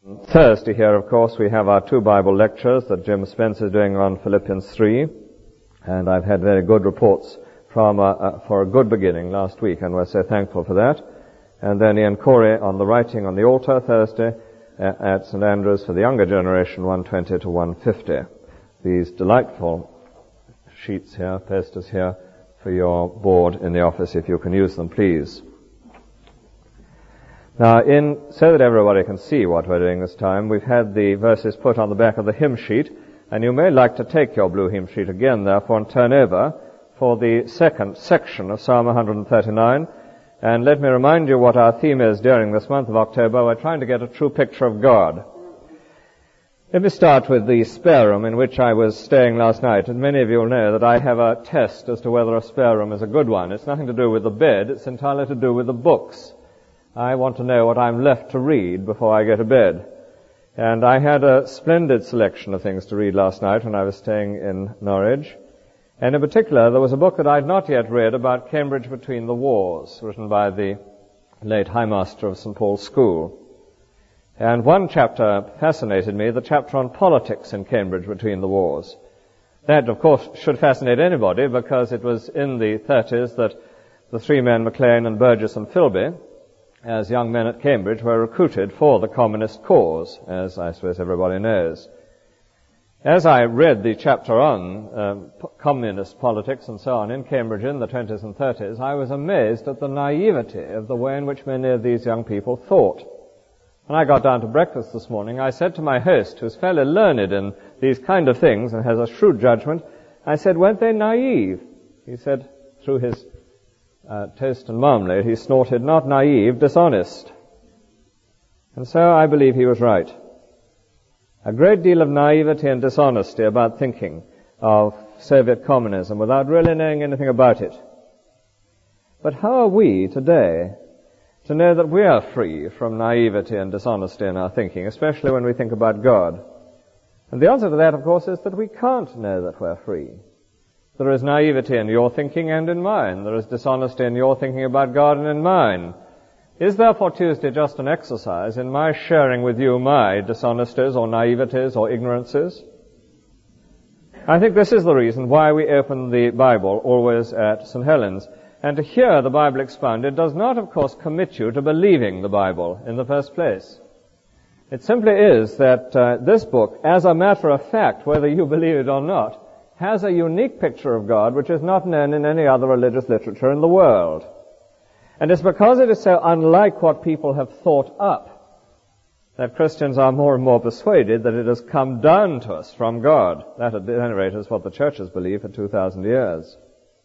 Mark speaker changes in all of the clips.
Speaker 1: Thursday here, of course, we have our two Bible lectures that Jim Spence is doing on Philippians 3, and I've had very good reports from for a good beginning last week, and we're so thankful for that. And then Ian Corey on the writing on the altar Thursday at St. Andrews for the younger generation, 120 to 150. These delightful sheets here, posters here, for your board in the office, if you can use them, please. Now, so that everybody can see what we're doing this time, we've had the verses put on the back of the hymn sheet, and you may like to take your blue hymn sheet again, therefore, and turn over for the second section of Psalm 139. And let me remind you what our theme is during this month of October. We're trying to get a true picture of God. Let me start with the spare room in which I was staying last night, and many of you will know that I have a test as to whether a spare room is a good one. It's nothing to do with the bed, it's entirely to do with the books. I want to know what I'm left to read before I go to bed. And I had a splendid selection of things to read last night when I was staying in Norwich. And in particular, there was a book that I'd not yet read about Cambridge Between the Wars, written by the late High Master of St. Paul's School. And one chapter fascinated me, the chapter on politics in Cambridge Between the Wars. That, of course, should fascinate anybody because it was in the 30s that the three men, Maclean and Burgess and Philby, as young men at Cambridge, were recruited for the communist cause, as I suppose everybody knows. As I read the chapter on communist politics and so on in Cambridge in the 20s and 30s, I was amazed at the naivety of the way in which many of these young people thought. When I got down to breakfast this morning, I said to my host, who's fairly learned in these kind of things and has a shrewd judgment, I said, weren't they naive? He said, through his toast and marmalade, he snorted, not naive, dishonest. And so I believe he was right. A great deal of naivety and dishonesty about thinking of Soviet communism without really knowing anything about it. But how are we today to know that we are free from naivety and dishonesty in our thinking, especially when we think about God? And the answer to that, of course, is that we can't know that we're free. There is naivety in your thinking and in mine. There is dishonesty in your thinking about God and in mine. Is therefore Tuesday just an exercise in my sharing with you my dishonesties or naiveties or ignorances? I think this is the reason why we open the Bible always at St. Helens. And to hear the Bible expounded does not, of course, commit you to believing the Bible in the first place. It simply is that this book, as a matter of fact, whether you believe it or not, has a unique picture of God which is not known in any other religious literature in the world. And it's because it is so unlike what people have thought up that Christians are more and more persuaded that it has come down to us from God. That, at any rate, is what the churches believe for 2,000 years.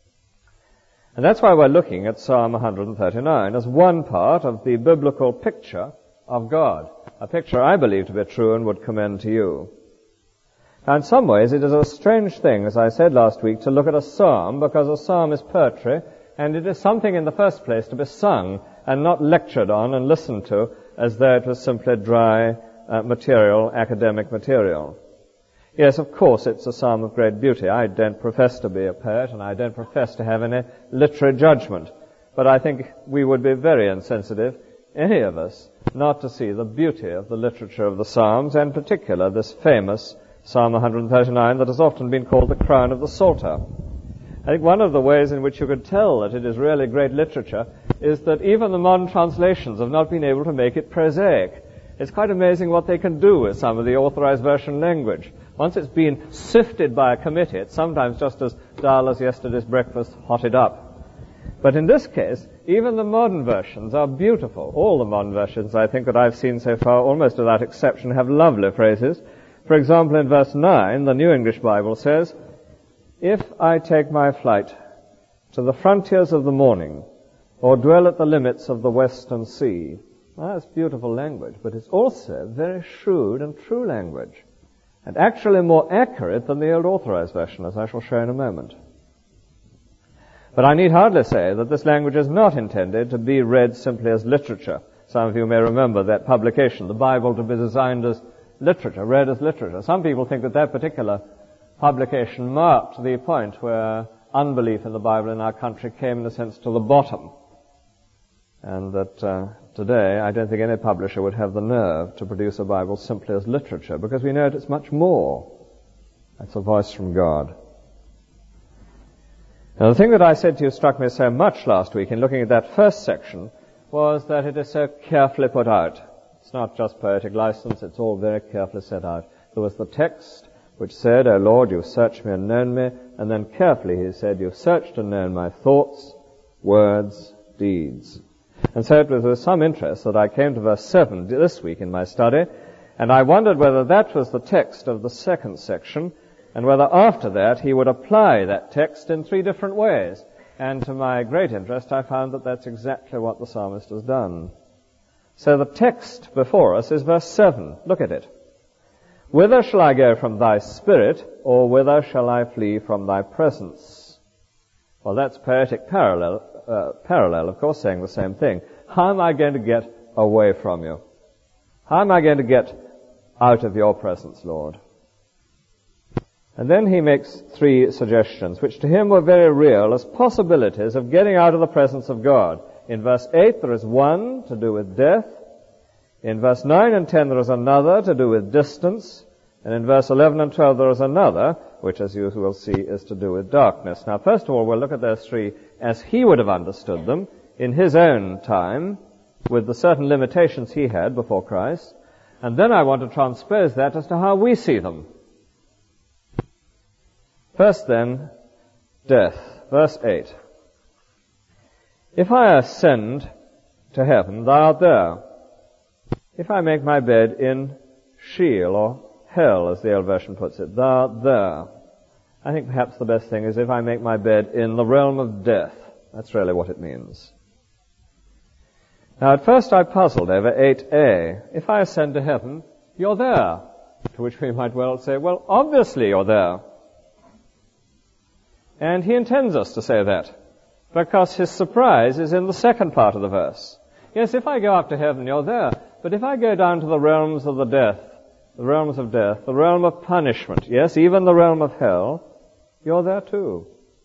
Speaker 1: And that's why we're looking at Psalm 139 as one part of the biblical picture of God, a picture I believe to be true and would commend to you. Now, in some ways, it is a strange thing, as I said last week, to look at a psalm, because a psalm is poetry, and it is something in the first place to be sung and not lectured on and listened to as though it was simply dry material, academic material. Yes, of course, it's a psalm of great beauty. I don't profess to be a poet, and I don't profess to have any literary judgment, but I think we would be very insensitive, any of us, not to see the beauty of the literature of the Psalms, and in particular this famous Psalm 139 that has often been called the crown of the Psalter. I think one of the ways in which you could tell that it is really great literature is that even the modern translations have not been able to make it prosaic. It's quite amazing what they can do with some of the authorized version language. Once it's been sifted by a committee, it's sometimes just as dull as yesterday's breakfast hotted up. But in this case, even the modern versions are beautiful. All the modern versions, I think, that I've seen so far, almost without exception, have lovely phrases. For example, in verse 9, the New English Bible says, "If I take my flight to the frontiers of the morning, or dwell at the limits of the western sea." Well, that's beautiful language, but it's also very shrewd and true language, and actually more accurate than the old authorized version, as I shall show in a moment. But I need hardly say that this language is not intended to be read simply as literature. Some of you may remember that publication, The Bible to be Designed as Literature, read as literature. Some people think that that particular publication marked the point where unbelief in the Bible in our country came, in a sense, to the bottom. And that today I don't think any publisher would have the nerve to produce a Bible simply as literature, because we know it's much more. It's a voice from God. Now the thing that I said to you struck me so much last week in looking at that first section was that it is so carefully put out. It's not just poetic license, it's all very carefully set out. There was the text which said, O Lord, you've searched me and known me, and then carefully he said, you've searched and known my thoughts, words, deeds. And so it was with some interest that I came to verse 7 this week in my study, and I wondered whether that was the text of the second section, and whether after that he would apply that text in 3 different ways. And to my great interest, I found that that's exactly what the psalmist has done. So the text before us is verse 7. Look at it. Whither shall I go from thy spirit, or whither shall I flee from thy presence? Well, that's poetic parallel, of course, saying the same thing. How am I going to get away from you? How am I going to get out of your presence, Lord? And then he makes 3 suggestions, which to him were very real as possibilities of getting out of the presence of God. In verse 8 there is one to do with death. In verse 9 and 10 there is another to do with distance. And in verse 11 and 12 there is another, which as you will see is to do with darkness. Now first of all we'll look at those 3 as he would have understood them in his own time, with the certain limitations he had before Christ. And then I want to transpose that as to how we see them. First then, death. Verse 8. If I ascend to heaven, thou art there. If I make my bed in Sheol, or hell, as the old version puts it, thou art there. I think perhaps the best thing is if I make my bed in the realm of death. That's really what it means. Now at first I puzzled over 8a. If I ascend to heaven, you're there. To which we might well say, well, obviously you're there. And he intends us to say that, because his surprise is in the second part of the verse. Yes, if I go up to heaven, you're there. But if I go down to the realms of the death, the realms of death, the realm of punishment, yes, even the realm of hell, you're there too.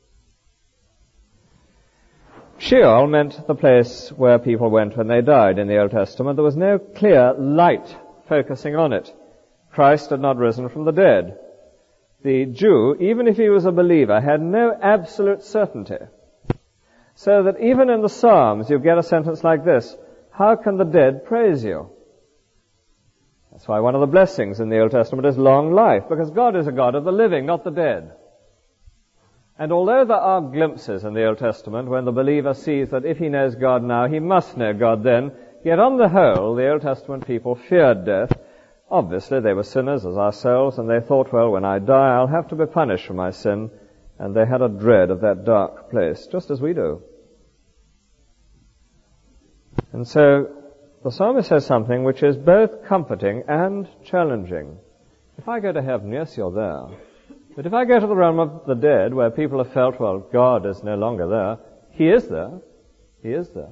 Speaker 1: Sheol meant the place where people went when they died in the Old Testament. There was no clear light focusing on it. Christ had not risen from the dead. The Jew, even if he was a believer, had no absolute certainty. So that even in the Psalms you get a sentence like this, how can the dead praise you? That's why one of the blessings in the Old Testament is long life, because God is a God of the living, not the dead. And although there are glimpses in the Old Testament when the believer sees that if he knows God now, he must know God then, yet on the whole, the Old Testament people feared death. Obviously, they were sinners as ourselves, and they thought, well, when I die, I'll have to be punished for my sin. And they had a dread of that dark place, just as we do. And so, the psalmist says something which is both comforting and challenging. If I go to heaven, yes, you're there. But if I go to the realm of the dead, where people have felt, well, God is no longer there, He is there. He is there.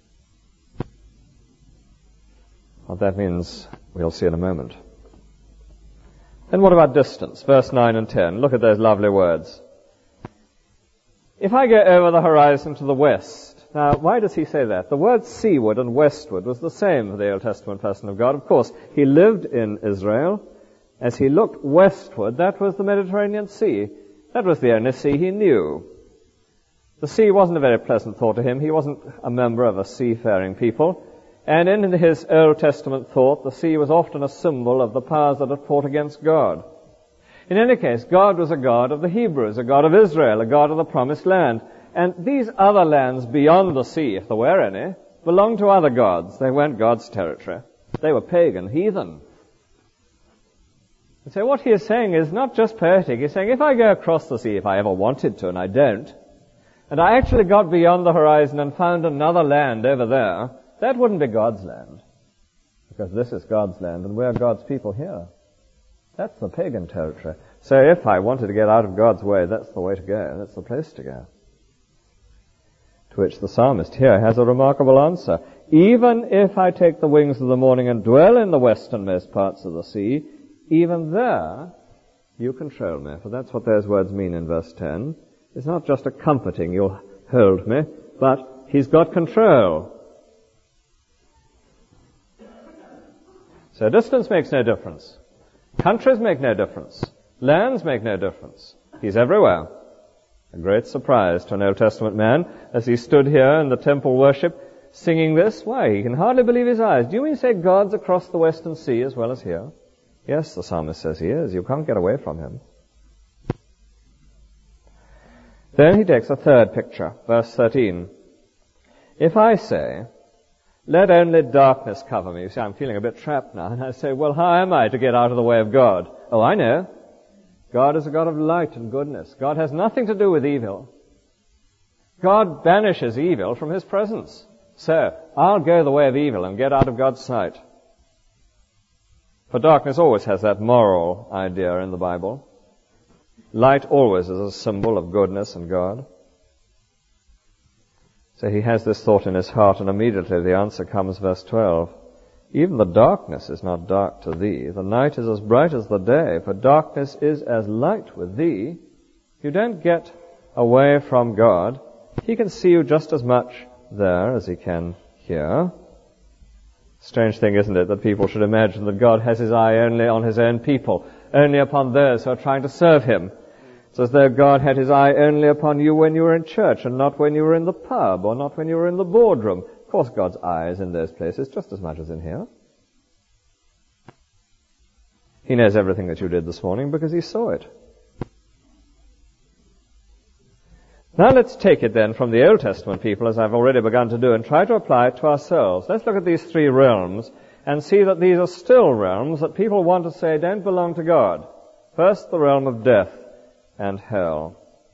Speaker 1: What that means, we'll see in a moment. Then what about distance? Verse 9 and 10. Look at those lovely words. If I go over the horizon to the west. Now, why does he say that? The word seaward and westward was the same for the Old Testament person of God. Of course, he lived in Israel. As he looked westward, that was the Mediterranean Sea. That was the only sea he knew. The sea wasn't a very pleasant thought to him. He wasn't a member of a seafaring people. And in his Old Testament thought, the sea was often a symbol of the powers that had fought against God. In any case, God was a God of the Hebrews, a God of Israel, a God of the Promised Land. And these other lands beyond the sea, if there were any, belonged to other gods. They weren't God's territory. They were pagan, heathen. And so what he is saying is not just poetic. He's saying, if I go across the sea, if I ever wanted to, and I don't, and I actually got beyond the horizon and found another land over there, that wouldn't be God's land. Because this is God's land, and we're God's people here. That's the pagan territory. So if I wanted to get out of God's way, that's the way to go. That's the place to go. To which the psalmist here has a remarkable answer. Even if I take the wings of the morning and dwell in the westernmost parts of the sea, even there you control me. For that's what those words mean in verse 10. It's not just a comforting, you'll hold me, but he's got control. So distance makes no difference. Countries make no difference. Lands make no difference. He's everywhere. A great surprise to an Old Testament man as he stood here in the temple worship singing this. Why, he can hardly believe his eyes. Do you mean to say God's across the Western Sea as well as here? Yes, the psalmist says he is. You can't get away from him. Then he takes a third picture, verse 13. If I say, let only darkness cover me. You see, I'm feeling a bit trapped now. And I say, well, how am I to get out of the way of God? Oh, I know. God is a God of light and goodness. God has nothing to do with evil. God banishes evil from His presence. So, I'll go the way of evil and get out of God's sight. For darkness always has that moral idea in the Bible. Light always is a symbol of goodness and God. So he has this thought in his heart, and immediately the answer comes, verse 12. Even the darkness is not dark to thee. The night is as bright as the day, for darkness is as light with thee. You don't get away from God. He can see you just as much there as he can here. Strange thing, isn't it, that people should imagine that God has his eye only on his own people, only upon those who are trying to serve him. It's as though God had his eye only upon you when you were in church and not when you were in the pub or not when you were in the boardroom. Of course, God's eye is in those places just as much as in here. He knows everything that you did this morning because he saw it. Now let's take it then from the Old Testament people, as I've already begun to do, and try to apply it to ourselves. Let's look at these three realms and see that these are still realms that people want to say don't belong to God. First, the realm of death and hell.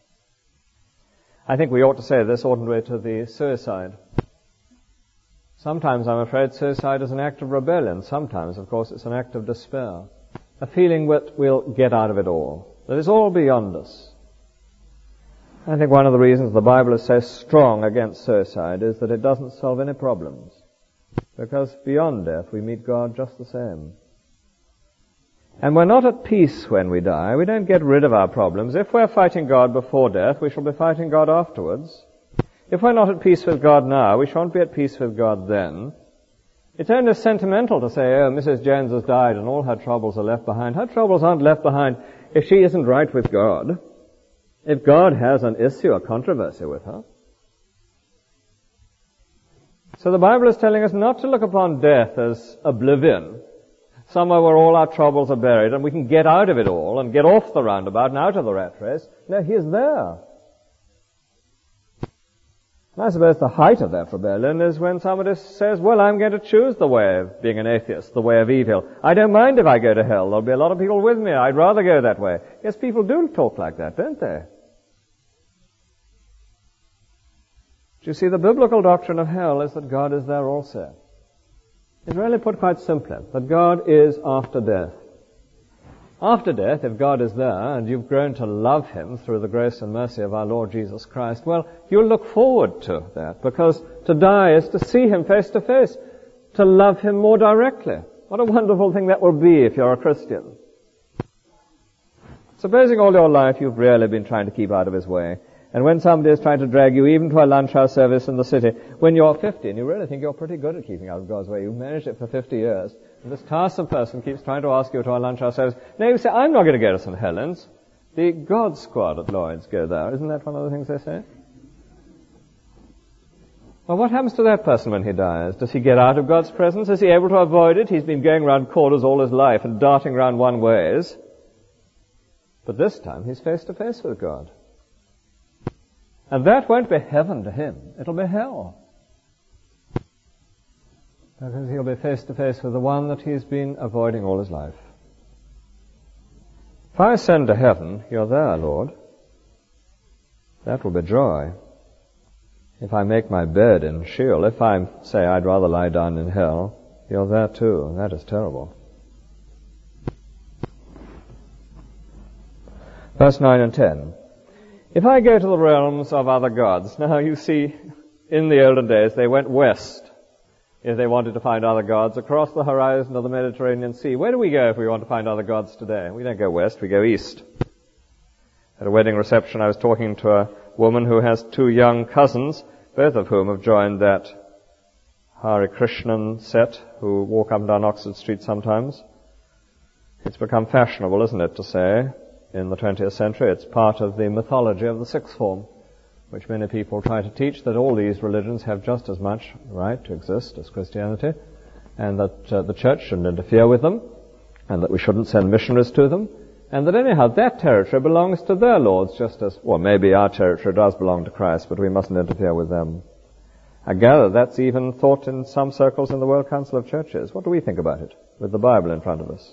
Speaker 1: I think we ought to say this, oughtn't we, to the suicide. Sometimes, I'm afraid, suicide is an act of rebellion. Sometimes, of course, it's an act of despair. A feeling that we'll get out of it all, that it's all beyond us. I think one of the reasons the Bible is so strong against suicide is that it doesn't solve any problems. Because beyond death, we meet God just the same. And we're not at peace when we die. We don't get rid of our problems. If we're fighting God before death, we shall be fighting God afterwards. If we're not at peace with God now, we shan't be at peace with God then. It's only sentimental to say, oh, Mrs. Jones has died and all her troubles are left behind. Her troubles aren't left behind if she isn't right with God. If God has an issue, a controversy with her. So the Bible is telling us not to look upon death as oblivion, somewhere where all our troubles are buried and we can get out of it all and get off the roundabout and out of the rat race. No, He is there. And I suppose the height of that rebellion is when somebody says, well, I'm going to choose the way of being an atheist, the way of evil. I don't mind if I go to hell. There'll be a lot of people with me. I'd rather go that way. Yes, people do talk like that, don't they? Do you see, the biblical doctrine of hell is that God is there also. It's really put quite simply, that God is after death. After death, if God is there and you've grown to love Him through the grace and mercy of our Lord Jesus Christ, well, you'll look forward to that, because to die is to see Him face to face, to love Him more directly. What a wonderful thing that will be if you're a Christian. Supposing all your life you've really been trying to keep out of His way, and when somebody is trying to drag you even to a lunch hour service in the city, when you're 50 and you really think you're pretty good at keeping out of God's way, you've managed it for 50 years, and this tiresome person keeps trying to ask you to a lunch hour service, now you say, I'm not going to go to St. Helens. The God Squad at Lloyd's go there. Isn't that one of the things they say? Well, what happens to that person when he dies? Does he get out of God's presence? Is he able to avoid it? He's been going round corners all his life and darting round one ways. But this time he's face to face with God. And that won't be heaven to him. It'll be hell. Because he'll be face to face with the one that he's been avoiding all his life. If I ascend to heaven, you're there, Lord. That will be joy. If I make my bed in Sheol, if I say I'd rather lie down in hell, you're there too. That is terrible. Verse 9 and 10. If I go to the realms of other gods, now you see, in the olden days they went west if they wanted to find other gods, across the horizon of the Mediterranean Sea. Where do we go if we want to find other gods today? We don't go west, we go east. At a wedding reception I was talking to a woman who has two young cousins, both of whom have joined that Hare Krishnan set who walk up and down Oxford Street sometimes. It's become fashionable, isn't it, to say, in the 20th century, it's part of the mythology of the sixth form, which many people try to teach, that all these religions have just as much right to exist as Christianity, and that the church shouldn't interfere with them, and that we shouldn't send missionaries to them, and that anyhow that territory belongs to their lords, just as, well, maybe our territory does belong to Christ, but we mustn't interfere with them. I gather that's even thought in some circles in the World Council of Churches. What do we think about it, with the Bible in front of us?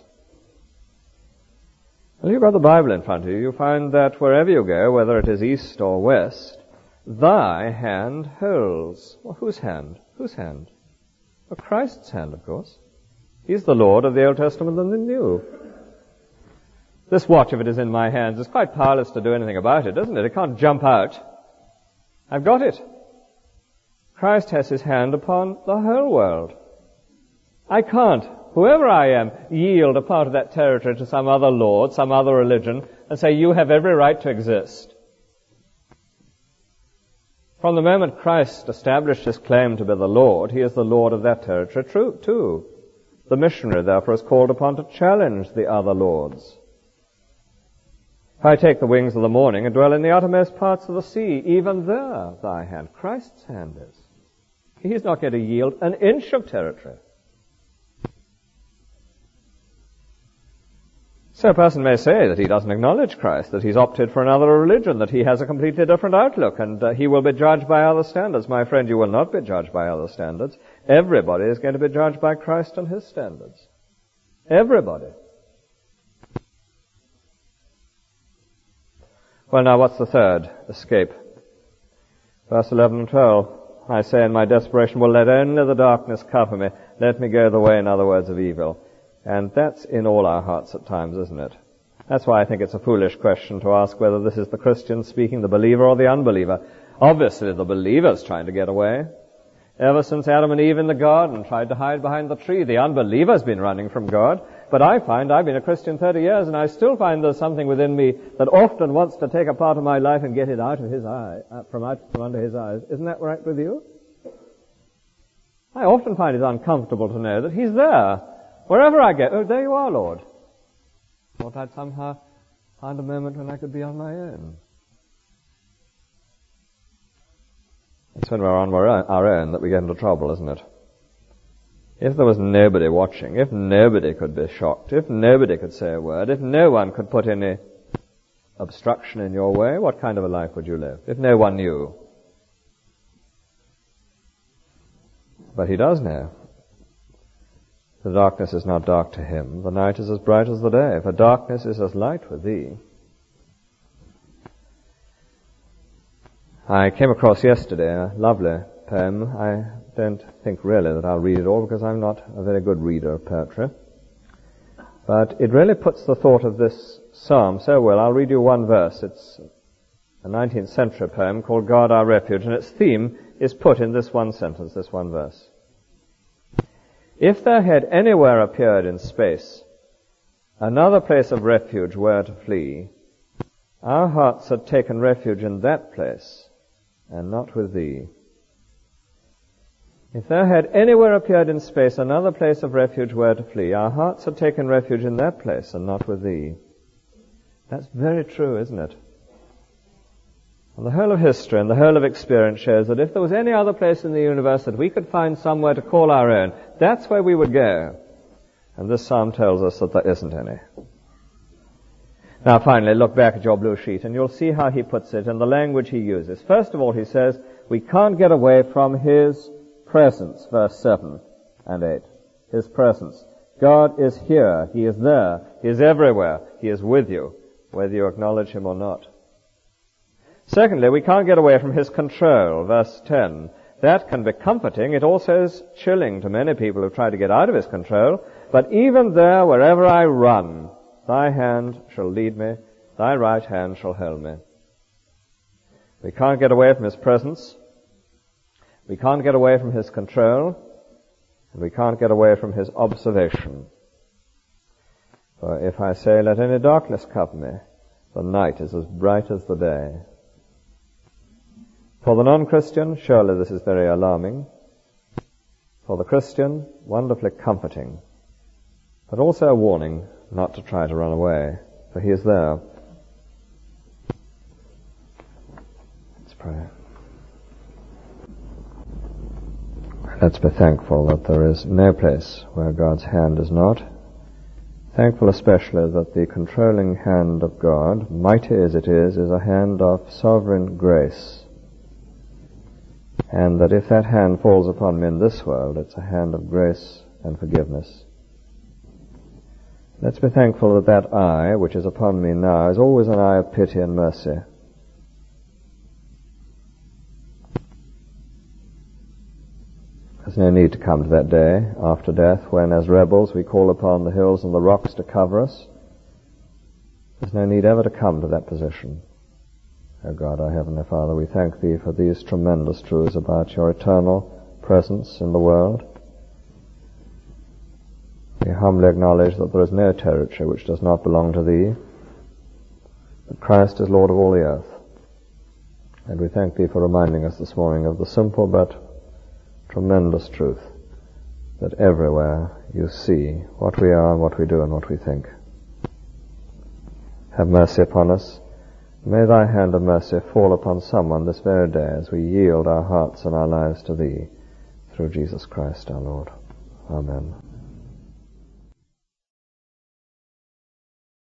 Speaker 1: Well, if you've got the Bible in front of you, you find that wherever you go, whether it is east or west, thy hand holds. Well, whose hand? Whose hand? Well, Christ's hand, of course. He's the Lord of the Old Testament and the New. This watch, if it is in my hands, is quite powerless to do anything about it, isn't it? It can't jump out. I've got it. Christ has his hand upon the whole world. I can't, whoever I am, yield a part of that territory to some other lord, some other religion, and say, you have every right to exist. From the moment Christ established his claim to be the Lord, he is the Lord of that territory too. The missionary, therefore, is called upon to challenge the other lords. If I take the wings of the morning and dwell in the uttermost parts of the sea, even there thy hand, Christ's hand is. He's not going to yield an inch of territory. So a person may say that he doesn't acknowledge Christ, that he's opted for another religion, that he has a completely different outlook, and he will be judged by other standards. My friend, you will not be judged by other standards. Everybody is going to be judged by Christ and his standards. Everybody. Well, now, what's the third escape? Verse 11 and 12. I say in my desperation, well, let only the darkness cover me. Let me go the way, in other words, of evil. And that's in all our hearts at times, isn't it? That's why I think it's a foolish question to ask whether this is the Christian speaking, the believer or the unbeliever. Obviously, the believer's trying to get away. Ever since Adam and Eve in the garden tried to hide behind the tree, the unbeliever's been running from God. But I find, I've been a Christian 30 years, and I still find there's something within me that often wants to take a part of my life and get it out of his eye, from under his eyes. Isn't that right with you? I often find it uncomfortable to know that he's there. Wherever I go, oh, there you are, Lord. Thought I'd somehow find a moment when I could be on my own. It's when we're on our own that we get into trouble, isn't it? If there was nobody watching, if nobody could be shocked, if nobody could say a word, if no one could put any obstruction in your way, what kind of a life would you live? If no one knew. But he does know. The darkness is not dark to him. The night is as bright as the day. For darkness is as light with thee. I came across yesterday a lovely poem. I don't think really that I'll read it all because I'm not a very good reader of poetry. But it really puts the thought of this psalm so well. I'll read you one verse. It's a 19th century poem called God Our Refuge, and its theme is put in this one sentence, this one verse. If there had anywhere appeared in space another place of refuge where to flee, our hearts had taken refuge in that place, and not with thee. If there had anywhere appeared in space another place of refuge where to flee, our hearts had taken refuge in that place, and not with thee. That's very true, isn't it? And the whole of history and the whole of experience shows that if there was any other place in the universe that we could find somewhere to call our own, that's where we would go. And this psalm tells us that there isn't any. Now finally, look back at your blue sheet and you'll see how he puts it and the language he uses. First of all, he says, we can't get away from his presence, verse 7 and 8. His presence. God is here. He is there. He is everywhere. He is with you, whether you acknowledge him or not. Secondly, we can't get away from his control, verse 10. That can be comforting. It also is chilling to many people who try to get out of his control. But even there, wherever I run, thy hand shall lead me, thy right hand shall hold me. We can't get away from his presence. We can't get away from his control. And we can't get away from his observation. For if I say, let any darkness cover me, the night is as bright as the day. For the non-Christian, surely this is very alarming. For the Christian, wonderfully comforting, but also a warning not to try to run away, for he is there. Let's pray. Let's be thankful that there is no place where God's hand is not. Thankful especially that the controlling hand of God, mighty as it is a hand of sovereign grace. And that if that hand falls upon me in this world, it's a hand of grace and forgiveness. Let's be thankful that that eye, which is upon me now, is always an eye of pity and mercy. There's no need to come to that day after death when, as rebels, we call upon the hills and the rocks to cover us. There's no need ever to come to that position. O God, our Heavenly Father, we thank Thee for these tremendous truths about Your eternal presence in the world. We humbly acknowledge that there is no territory which does not belong to Thee, that Christ is Lord of all the earth. And we thank Thee for reminding us this morning of the simple but tremendous truth that everywhere You see what we are and what we do and what we think. Have mercy upon us. May Thy hand of mercy fall upon someone this very day as we yield our hearts and our lives to Thee through Jesus Christ our Lord. Amen.